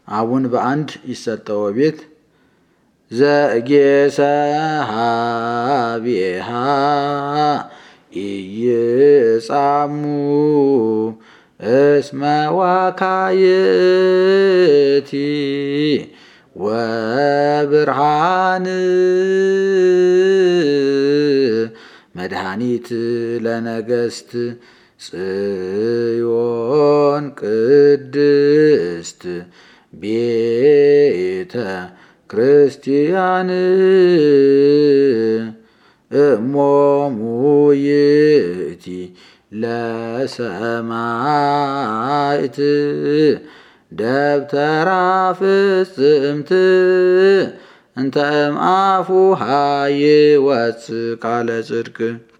አቡን በአንድ ይሰጠው ቤት ዘጌሰሃቢሃ ኢይጻሙ እስመ ዋካየቲ ወብርሃን መድኃኒት ለነገሥት ጽዮን ቅድስት ቤተ ክርስቲያን እሞሙ ይእቲ ለሰማዕት ደብተራ ፍጽምት እንተ እምአፉሃ ይወፅእ ቃለ ጽድቅ